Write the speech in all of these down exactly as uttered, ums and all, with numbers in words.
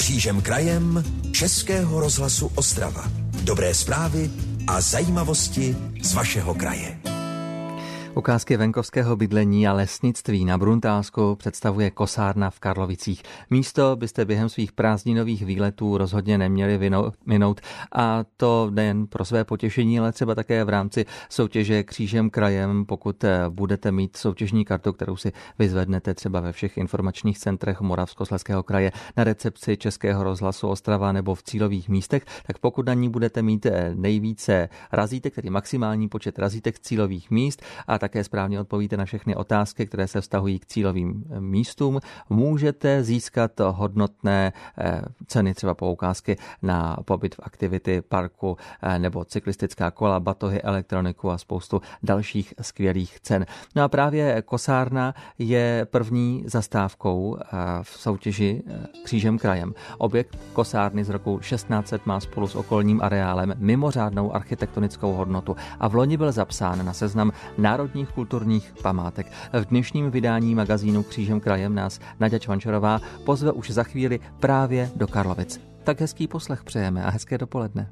Křížem krajem Českého rozhlasu Ostrava. Dobré zprávy a zajímavosti z vašeho kraje. Ukázky venkovského bydlení a lesnictví na Bruntálsku představuje kosárna v Karlovicích. Místo byste během svých prázdninových výletů rozhodně neměli minout, a to nejen pro své potěšení, ale třeba také v rámci soutěže Křížem krajem, pokud budete mít soutěžní kartu, kterou si vyzvednete třeba ve všech informačních centrech Moravskoslezského kraje, na recepci Českého rozhlasu Ostrava nebo v cílových místech, tak pokud na ní budete mít nejvíce razítek, tedy maximální počet razítek cílových míst, a také správně odpovíte na všechny otázky, které se vztahují k cílovým místům, můžete získat hodnotné ceny, třeba poukázky na pobyt v aktivity parku nebo cyklistická kola, batohy, elektroniku a spoustu dalších skvělých cen. No a právě kosárna je první zastávkou v soutěži Křížem krajem. Objekt kosárny z roku šestnáct set má spolu s okolním areálem mimořádnou architektonickou hodnotu a v loni byl zapsán na seznam národních kulturních památek. V dnešním vydání magazínu Křížem krajem nás Naďa Čvančarová pozve už za chvíli právě do Karlovic. Tak hezký poslech přejeme a hezké dopoledne.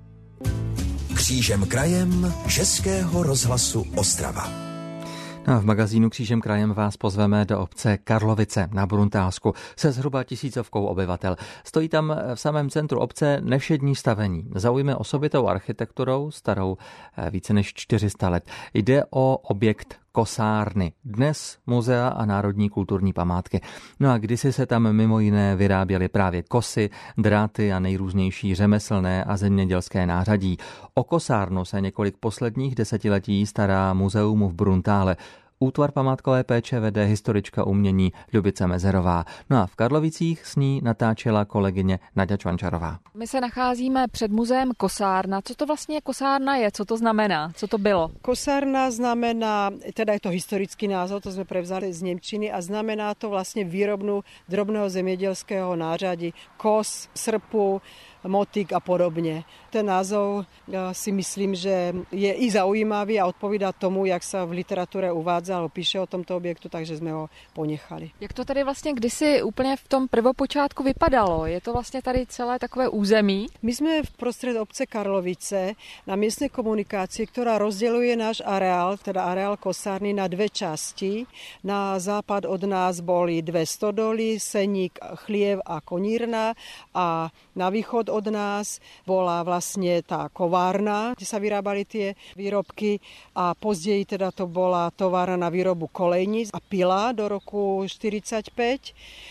Křížem krajem Českého rozhlasu Ostrava. No, v magazínu Křížem krajem vás pozveme do obce Karlovice na Bruntálsku se zhruba tisícovkou obyvatel. Stojí tam v samém centru obce nevšední stavení. Zaujme osobitou architekturou starou více než čtyři sta let. Jde o objekt kosárny, dnes muzea a národní kulturní památky. No a kdysi se tam mimo jiné vyráběly právě kosy, dráty a nejrůznější řemeslné a zemědělské nářadí. O kosárnu se několik posledních desetiletí stará muzeum v Bruntále. Útvar památkové péče vede historička umění Ljubice Mezerová. No a v Karlovicích s ní natáčela kolegyně Naďa Čvančarová. My se nacházíme před muzeem kosárna. Co to vlastně kosárna je? Co to znamená? Co to bylo? Kosárna znamená, teda je to historický názov, to jsme prevzali z němčiny, a znamená to vlastně výrobnu drobného zemědělského nářadí, kos, srpu, motik a podobně. Ten názov si myslím, že je i zaujímavý a odpovídá tomu, jak se v literatuře uvádza alebo píše o tomto objektu, takže jsme ho ponechali. Jak to tady vlastně kdysi úplně v tom prvopočátku vypadalo? Je to vlastně tady celé takové území? My jsme v prostřed obce Karlovice na místní komunikaci, která rozděluje náš areál, teda areál kosárny, na dvě části. Na západ od nás boli dvě stodoly, Seník, Chliev a Konírna, a na východ od nás bola vlastne tá kovárna, kde sa vyrábali tie výrobky, a později teda to bola továrna na výrobu kolejníc a pila do roku štyridsaťpäť.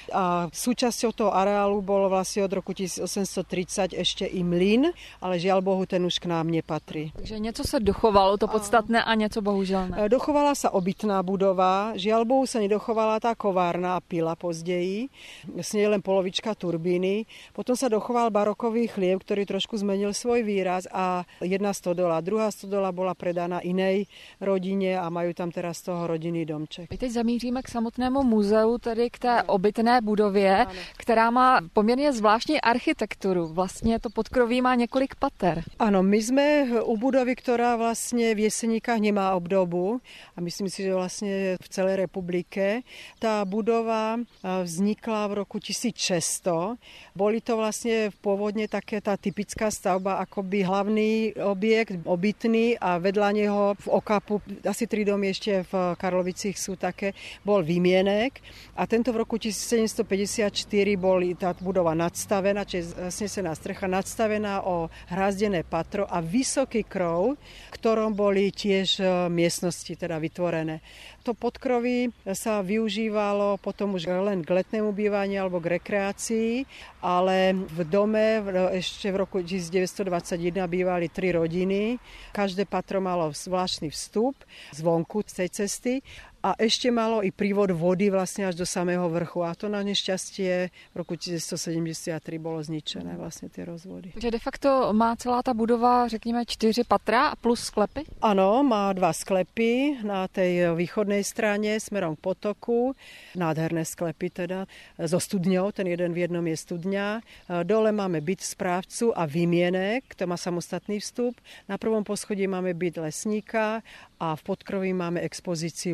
A súčasťou toho areálu bolo vlastne od roku tisícosemstotridsať ešte i mlyn, ale žiaľ Bohu, ten už k nám nepatrí. Takže něco se dochovalo, to podstatné, a něco bohužel ne. Dochovala sa obytná budova, žiaľ Bohu sa nedochovala tá kovárna a pila později. Vlastne je len polovička turbíny. Potom sa dochoval barokový chliev, ktorý trošku zmenil svoj výraz, a jedna stodola. Druhá stodola bola predaná inej rodine a majú tam teraz z toho rodinný domček. My teď zamíříme k samotnému muzeu, tedy k té obytné budově, ano, která má poměrně zvláštní architekturu. Vlastně to podkroví má několik pater. Ano, my jsme u budovy, která vlastně v Jeseníkách nemá obdobu, a myslím si, že vlastně v celé republike. Ta budova vznikla v roku tisíc šesť sto. Boli to vlastně pôvodne také tá typická stavba, akoby hlavný objekt, obytný, a vedľa neho v okapu, asi tri domy ešte v Karlovicích sú také, bol výmienek, a tento v roku tisícsedemstopäťdesiatštyri boli tá budova nadstavená, čiže znesená strecha, nadstavená o hrázdené patro a vysoký krov, v ktorom boli tiež miestnosti teda vytvorené. To podkroví sa využívalo potom už len k letnému bývaniu alebo k rekreácii, ale v dome ešte v roku devätnásťstodvadsaťjeden bývali tri rodiny. Každé patro malo zvláštny vstup zvonku z tej cesty a ešte malo i prívod vody vlastne až do samého vrchu. A to na nešťastie v roku devätnásťstosedemdesiattri bolo zničené vlastne tie rozvody. Takže de facto má celá ta budova, řekněme, čtyři patra a plus sklepy? Ano, má dva sklepy na tej východnej strane smerom k potoku. Nádherné sklepy teda so studňou, ten jeden v jednom je studňa. Dole máme byt správcu a výmienek, to má samostatný vstup. Na prvom poschodí máme byt lesníka a v podkroví máme expozíciu lesníčky.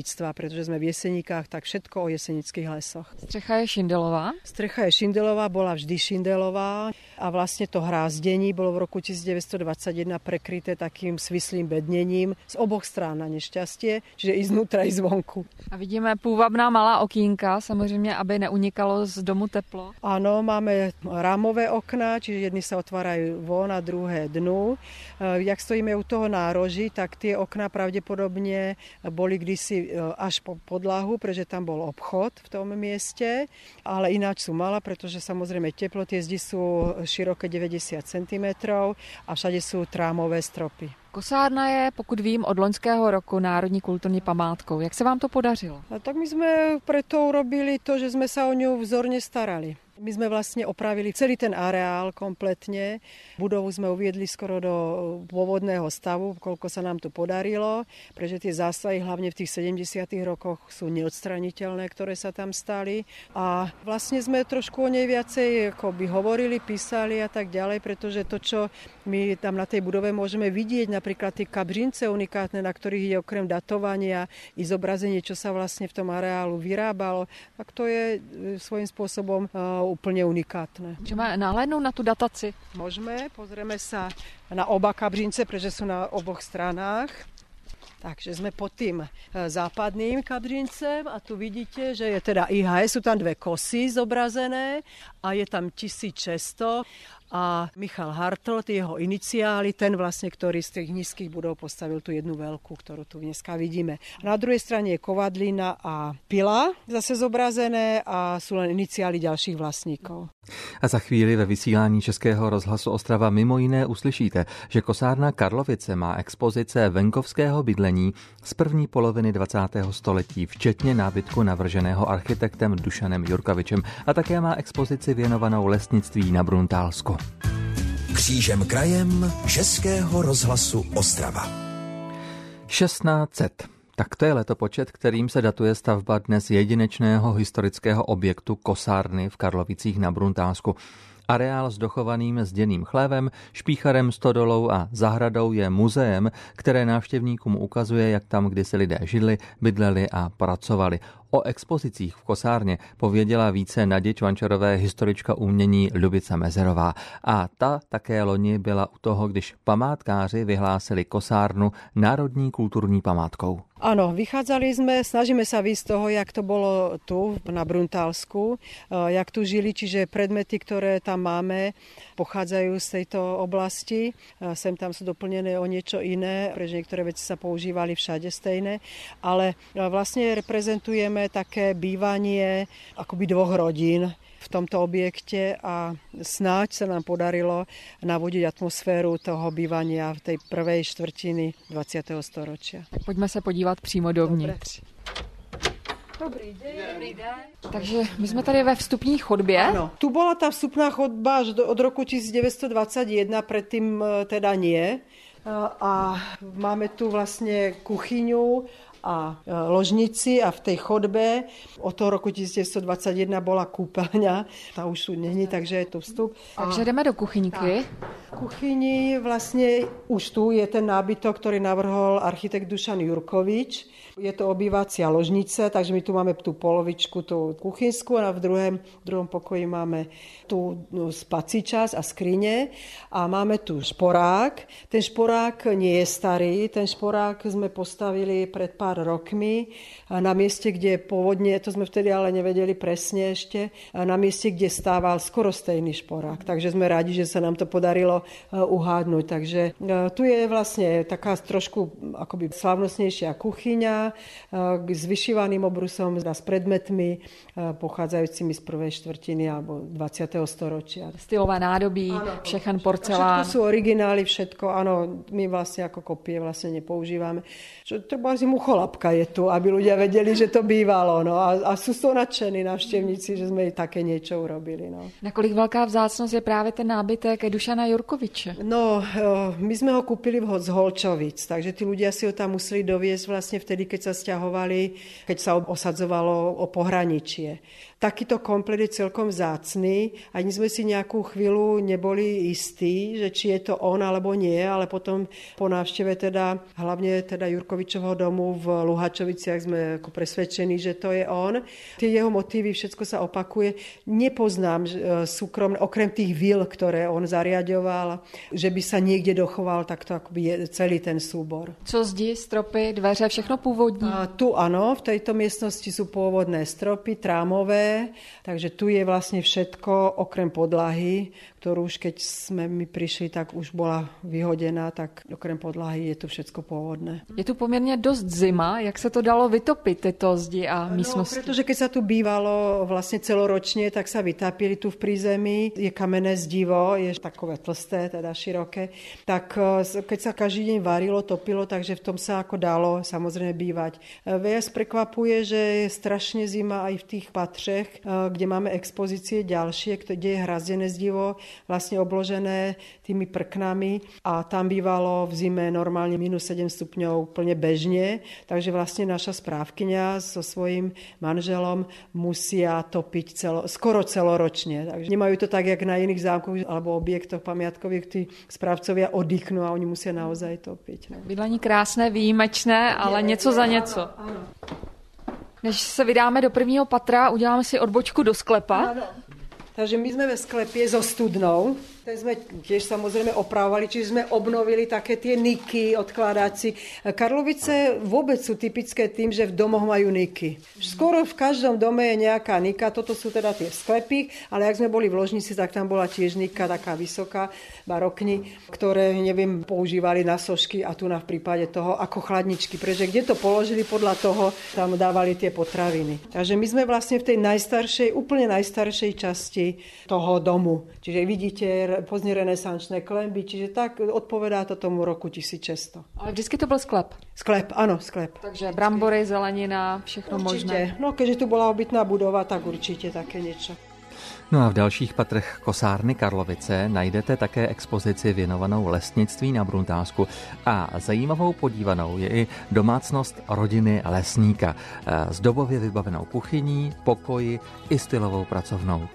jeseníctva, pretože sme v Jeseníkach, tak všetko o jesenických lesoch. Střecha je šindelová? Strecha je šindelová, bola vždy šindelová a vlastne to hrázdení bolo v roku devätnásťstodvadsaťjeden prekryté takým svislým bednením z oboch strán na nešťastie, čiže i znútra, i zvonku. A vidíme půvabná malá okýnka, samozřejmě, aby neunikalo z domu teplo. Áno, máme rámové okná, čiže jedny sa otvárajú von a druhé dnu. Jak stojíme u toho nároží, tak tie okná pravdepodobne boli kdysi až po podlahu, pretože tam bol obchod v tom mieste, ale ináč sú malé, pretože samozrejme teplo, tie zdi sú široké deväťdesiat centimetrov a všade sú trámové stropy. Kosárna je, pokud vím, od loňského roku národní kulturní památkou. Jak se vám to podařilo? A tak my sme preto urobili to, že sme sa o ňu vzorne starali. My sme vlastne opravili celý ten areál kompletne. Budovu sme uviedli skoro do pôvodného stavu, koľko sa nám to podarilo, pretože tie zásahy hlavne v tých sedemdesiatych rokoch sú neodstraniteľné, ktoré sa tam stali. A vlastne sme trošku o nej viacej ako by hovorili, písali a tak ďalej, pretože to, čo my tam na tej budove môžeme vidieť, napríklad tie kabřince unikátne, na ktorých je okrem datovania i zobrazenie, čo sa vlastne v tom areálu vyrábalo, tak to je svojím spôsobom úplne unikátne. Môžeme nahlédnout na tú dataci? Môžeme, pozrieme sa na oba kabřince, pretože sú na oboch stranách. Takže sme pod tým západným kabřincem a tu vidíte, že je teda í há es, sú tam dve kosy zobrazené a je tam tisícšesťsto a Michal Hartl, jeho iniciály, ten vlastne, ktorý z tých nízkych budov postavil tú jednu veľkú, ktorú tu dneska vidíme. Na druhej strane je kovadlina a pila zase zobrazené a sú len iniciály ďalších vlastníkov. A za chvíli ve vysílání Českého rozhlasu Ostrava mimo jiné uslyšíte, že kosárna Karlovice má expozice venkovského bydlení z první poloviny dvacátého století, včetně nábytku navrženého architektem Dušanem Jurkovičem a také má expozici věnovanou lesnictví na Bruntálsku. Křížem krajem Českého rozhlasu Ostrava. šestnáct set. Tak to je letopočet, kterým se datuje stavba dnes jedinečného historického objektu kosárny v Karlovicích na Bruntálsku. Areál s dochovaným zděným chlévem, špícharem, stodolou a zahradou je muzeem, které návštěvníkům ukazuje, jak tam kdysi lidé žili, bydleli a pracovali. O expozicích v kosárně pověděla více Nadě Čvančarové historička umění Lubica Mezerová. A ta také loni byla u toho, když památkáři vyhlásili kosárnu národní kulturní památkou. Áno, vychádzali sme, snažíme sa výjsť z toho, jak to bolo tu na Bruntálsku, jak tu žili, čiže predmety, ktoré tam máme, pochádzajú z tejto oblasti. Sem tam sú doplnené o niečo iné, pretože niektoré veci sa používali všade stejné, ale vlastne reprezentujeme také bývanie akoby dvoch rodín v tomto objekte a snáď sa nám podarilo navodiť atmosféru toho bývania v tej prvej štvrtiny dvacátého storočia. Tak pojďme se podívat přímo dovnitř. Dobrý deň. Dobrý den. Takže my jsme tady ve vstupní chodbě. Áno, tu bola tá vstupná chodba až do, od roku devätnásťstodvadsaťjeden, predtým teda nie. A máme tu vlastne kuchyňu a ložnici a v tej chodbe od toho roku devätnásťstodvadsaťjeden bola kúpeľňa. Tá už tu není, takže je to vstup. Takže jdeme do kuchyňky. V kuchyni vlastne už tu je ten nábytok, ktorý navrhol architekt Dušan Jurkovič. Je to obývacia ložnica, takže my tu máme tú polovičku, tú kuchynskú a v druhém, druhom pokoji máme tu spací čas a skrine a máme tu šporák. Ten šporák nie je starý, ten šporák sme postavili pred pár rokmi na mieste, kde pôvodne, to sme vtedy ale nevedeli presne ešte, na mieste, kde stával skoro stejný šporák. Takže sme radi, že sa nám to podarilo uhádnuť. Takže tu je vlastne taká trošku akoby slávnostnejšia kuchyňa s vyšívaným obrusom a s predmetmi pochádzajúcimi z prvej štvrtiny alebo dvacátého storočia. Stylové nádobí, všechen porcelán. Všetko sú originály, všetko, áno, my vlastne ako kopie vlastne nepoužívame. Čo, treba si mucholapka je tu, aby ľudia vedeli, že to bývalo. No. A, a sú to nadšení návštevníci, že sme také niečo urobili. No. Nakolik veľká vzácnosť je práve ten nábytek Dušana Jurkoviče? No, my sme ho kúpili z Holčovic, takže tí ľudia si ho tam museli doviesť vlastne vtedy, keď sa sťahovali, keď sa osadzovalo o pohraničie. takýto komplet je celkom vzácny. Ani sme si nejakú chvíľu neboli istí, že či je to on alebo nie, ale potom po návšteve teda, hlavne teda Jurkovičovho domu v Luhačoviciach sme ako presvedčení, že to je on. Tie jeho motívy, všetko sa opakuje. Nepoznám súkromne, okrem tých vil, ktoré on zariaďoval, že by sa niekde dochoval takto akoby je celý ten súbor. Co zdi, stropy, dveře, všechno původní? A tu áno, v tejto miestnosti sú pôvodné stropy, trámové, takže tu je vlastne všetko okrem podlahy, ktorú už keď sme my prišli, tak už bola vyhodená, tak okrem podlahy je tu všetko pôvodné. Je tu poměrně dost zima, jak se to dalo vytopit, tyto zdi a místnosti? No, pretože keď sa tu bývalo vlastne celoročne, tak sa vytápili tu v prízemí. Je kamenné zdivo, je takové tlsté, teda široké. Tak keď sa každý deň varilo, topilo, takže v tom sa ako dalo samozrejme bývať. Viac prekvapuje, že je strašne zima aj v tých patřech, kde máme expozície ďalšie, kde je hrazdené zdivo, vlastne obložené tými prknami a tam bývalo v zime normálne minus sedem stupňov úplne bežne, takže vlastne naša správkyňa so svojím manželom musia topiť celo, skoro celoročne. Takže nemajú to tak, jak na iných zámkoch alebo objektoch pamiatkových, tí správcovia oddychnú a oni musia naozaj topiť. No. Bydlení krásné, výjimečné, ale je, něco je, za něco. Ano, ano. Než se vydáme do prvního patra, uděláme si odbočku do sklepa. Ano. Takže my sme ve sklepie so studnou. Ten sme tiež samozrejme opravovali, čiže sme obnovili také tie niky odkladáci. Karlovice vôbec sú typické tým, že v domoch majú niky. Skoro v každom dome je nejaká nika, toto sú teda tie sklepy, ale ak sme boli v ložnici, tak tam bola tiež nika, taká vysoká, barokní, ktoré, neviem, používali na sošky a tu na v prípade toho ako chladničky, pretože kde to položili, podľa toho tam dávali tie potraviny. Takže my sme vlastne v tej najstaršej, úplne najstaršej časti toho domu. Čiže vidíte pozdne renesančné klenby, čiže tak odpovedá to tomu roku tisíc šesťsto. Ale vždycky to byl sklep? Sklep, áno, sklep. Takže brambory, zelenina, všechno určite možné. No keďže tu bola obytná budova, tak určite také niečo. No a v dalších patrech kosárny Karlovice najdete také expozici věnovanou lesnictví na Bruntálsku a zajímavou podívanou je i domácnost rodiny lesníka s dobově vybavenou kuchyní, pokoji i stylovou pracovnou.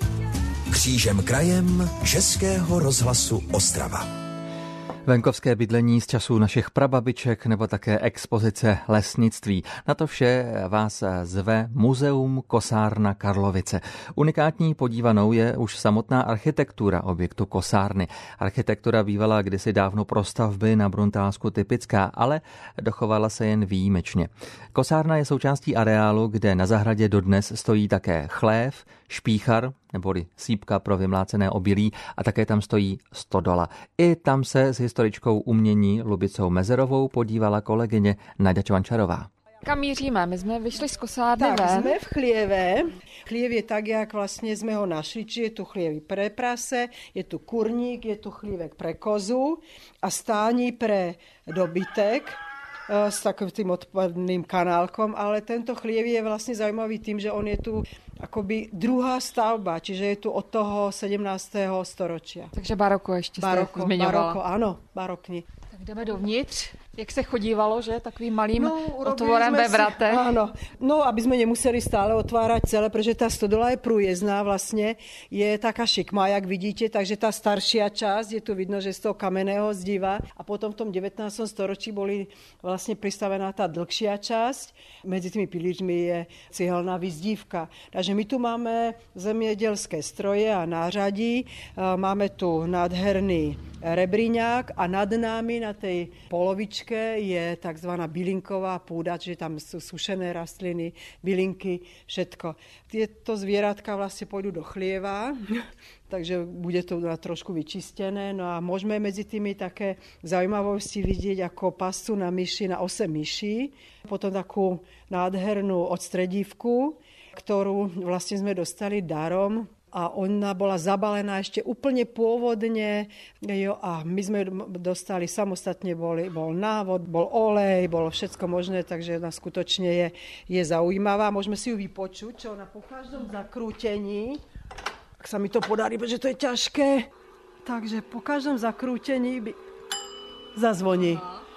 Křížem krajem Českého rozhlasu Ostrava. Venkovské bydlení z časů našich prababiček nebo také expozice lesnictví. Na to vše vás zve Muzeum Kosárna Karlovice. Unikátní podívanou je už samotná architektura objektu kosárny. Architektura bývala kdysi dávno pro stavby na Bruntálsku typická, ale dochovala se jen výjimečně. Kosárna je součástí areálu, kde na zahradě dodnes stojí také chlév, špíchar, neboli sýpka pro vymlácené obilí a také tam stojí stodola. I tam se s historičkou umění Lubicou Mezerovou podívala kolegyně Naďa Čvančarová. Kam míříme? My jsme vyšli z kosárny tak, ven. Tak, sme v chlieve. Chliev je tak, jak vlastne sme ho našli. Či je tu chlievy pre prase, je tu kurník, je tu chlívek pre kozu a stání pre dobytek s takým tým odpadným kanálkom, ale tento chliev je vlastne zaujímavý tým, že on je tu akoby druhá stavba, čiže je tu od toho sedemnásteho storočia. Takže baroko ešte baroko, ste zmiňovala. Baroko, áno, barokní. Tak jdeme dovnitř. Jak se chodívalo, že? Takovým malým no, otvorem ve vrate. Áno. No, aby sme nemuseli stále otvárať celé, pretože tá stodola je prújezdná vlastne. Je taká šikmá, jak vidíte, takže tá staršia časť, je tu vidno, že z toho kamenného zdiva. A potom v tom devätnástom storočí boli vlastne pristavená tá dlhšia časť. Medzi tými pilířmi je cihelná vyzdívka. Takže my tu máme zemědělské stroje a nářadí. Máme tu nádherný rebríňák a nad námi na tej polovičke je takzvaná bylinková púda, čiže tam sú sušené rastliny, bylinky, všetko. Tieto zvieratka vlastne pôjdu do chlieva, takže bude to trošku vyčistené. No a môžeme medzi tými také zaujímavosti vidieť ako pascu na myši, na osem myší, potom takú nádhernú odstredívku, ktorú vlastne sme dostali darom. A ona bola zabalená ešte úplne pôvodne jo, a my sme dostali samostatne, boli, bol návod, bol olej, bolo všetko možné, takže ona skutočne je, je zaujímavá. Môžeme si ju vypočuť, čo ona po každom zakrútení, ak sa mi to podarí, pretože to je ťažké, takže po každom zakrútení by zazvoní.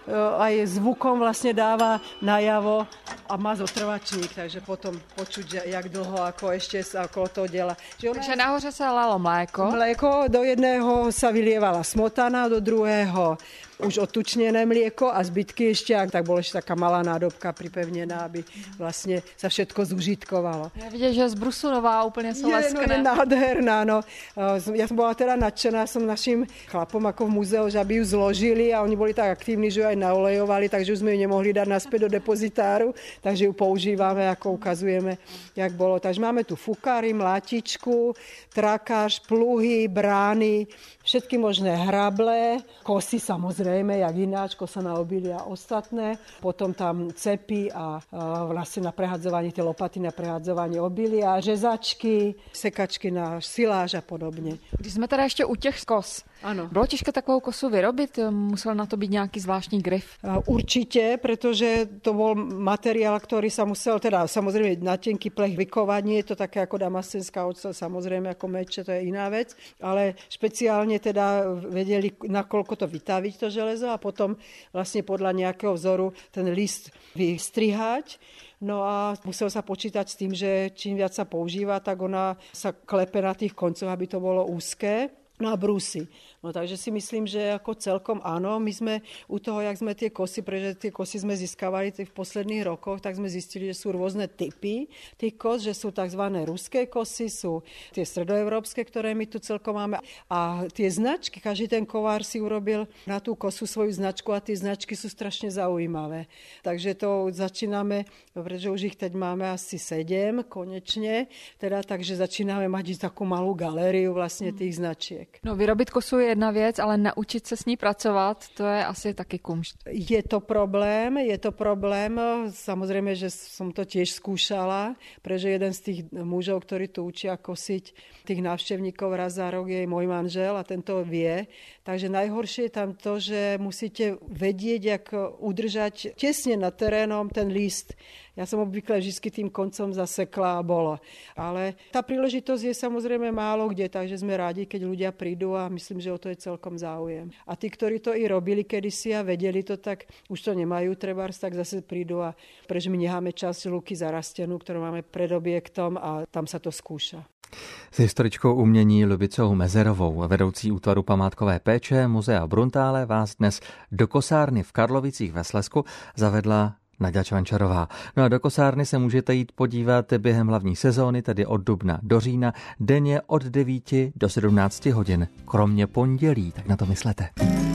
aj zvukom vlastne dáva najavo a má zotrvačník, takže potom počuť, že jak dlho, ako ešte sa okolo toho diela. Takže nahoře sa lalo mléko. Mléko, do jedného sa vylievala smotana, do druhého už otučnené mlieko a zbytky ešte, tak bola ešte taká malá nádobka pripevnená, aby vlastne sa všetko zužitkovalo. Ja vidím, že z Brusunová úplne sa leskne. Je, no, je nádherná, no. Ja som bola teda nadšená, som našim chlapom ako v múzeu, že aby ju zložili a oni boli tak aktívni, že ju aj naolejovali, takže už sme ju nemohli dať naspäť do depozitáru, takže ju používame, ako ukazujeme, jak bolo. Takže máme tu fukári, mlátičku, trakáž, pluhy, brány, všetky možné hrable, kosy samozrejme, jak ináč, kosa na obilie a ostatné. Potom tam cepy a, a vlastne na prehadzovanie, tie lopaty na prehadzovanie obilia, řezačky, sekačky na siláž a podobne. Když jsme teda ještě u těch kos, ano. Bylo těžké takovou kosu vyrobit? Musel na to být nějaký zvláštní grif? Určite, pretože to bol materiál, ktorý sa musel, teda samozrejme na tenký plech vykovať. Nie je to také ako damascenská oceľ, samozrejme ako meče, to je iná vec, ale špeciálne teda vedeli, nakoľko to vytaviť to železo a potom vlastne podľa nejakého vzoru ten list vystrihať. No a musel sa počítať s tým, že čím viac sa používa, tak ona sa klepe na tých koncoch, aby to bolo úzké. No a brúsi. No takže si myslím, že ako celkom áno, my sme u toho, jak sme tie kosy, pretože tie kosy sme získavali v posledných rokoch, tak sme zistili, že sú rôzne typy tých kos, že sú tzv. Ruské kosy, sú tie stredoevropské, ktoré my tu celkom máme. A tie značky, každý ten kovár si urobil na tú kosu svoju značku a tie značky sú strašne zaujímavé. Takže to začíname, pretože už ich teď máme asi sedem konečne, teda takže začíname mať takú malú galériu vlastne tých značiek. No vyrobit kosu je jedna věc, ale naučit se s ní pracovat, to je asi taky kumšt. Je to problém, je to problém. Samozrejme, že som to tiež skúšala, pretože jeden z tých mužov, ktorí tu učia kosiť tých návštevníkov raz za rok, je môj manžel a tento vie. Takže najhoršie je tam to, že musíte vedieť, jak udržať tesne nad terénom ten list. Ja som obvykle vždy tým koncom zasekla a bolo. Ale tá príležitosť je samozrejme málo kde, takže sme rádi, keď ľudia prídu a myslím, že o to je celkom záujem. A tí, ktorí to i robili kedysi a vedeli to, tak už to nemajú trebárs, tak zase prídu a pretože my necháme časť luky zarastenú, ktorú máme pred objektom a tam sa to skúša. S historičkou umění Lubicou Mezerovou, vedoucí útvaru památkové péče Muzea Bruntále, vás dnes do kosárny v Karlovicích ve Slezsku zavedla Naďa Čvančarová. No a do kosárny se můžete jít podívat během hlavní sezóny, tedy od dubna do října, denně od devíti do sedmnácti hodin, kromě pondělí, tak na to myslete.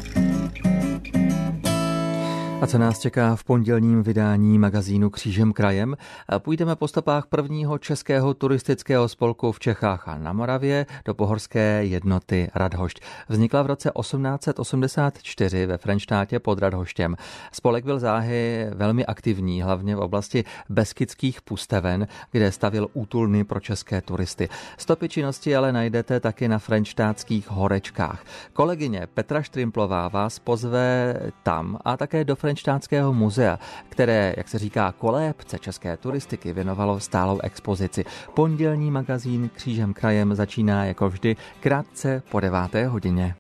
A co nás čeká v pondělním vydání magazínu Křížem krajem? Půjdeme po stopách prvního českého turistického spolku v Čechách a na Moravě do pohorské jednoty Radhošť. Vznikla v roce osmnáct set osmdesát čtyři ve Frenštátě pod Radhoštěm. Spolek byl záhy velmi aktivní, hlavně v oblasti beskydských pusteven, kde stavil útulny pro české turisty. Stopy činnosti ale najdete taky na frenštátských horečkách. Kolegyně Petra Štrimplová vás pozve tam a také do Frenštátského muzea, které, jak se říká, kolébce české turistiky věnovalo stálou expozici. Pondělní magazín Křížem krajem začíná jako vždy krátce po deváté hodině.